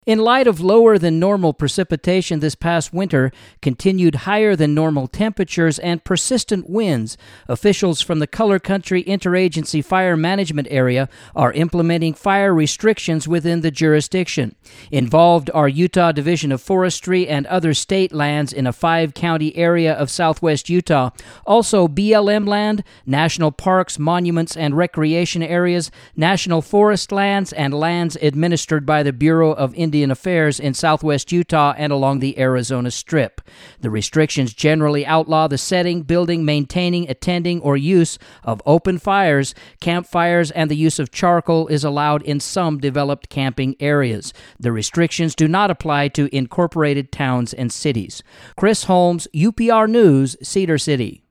In light of lower than normal precipitation this past winter, continued higher than normal temperatures, and persistent winds, officials from the Color Country Interagency Fire Management Area are implementing fire restrictions within the jurisdiction. Involved are Utah Division of Forestry and other state lands in a 5-county area of southwest Utah, also BLM land, national parks, monuments, and recreation areas, national forest lands, and lands administered by the Bureau of Indian Affairs in southwest Utah and along the Arizona Strip. The restrictions generally outlaw the setting, building, maintaining, attending, or use of open fires. Campfires and the use of charcoal is allowed in some developed camping areas. The restrictions do not apply to incorporated towns and cities. Chris Holmes, UPR News, Cedar City.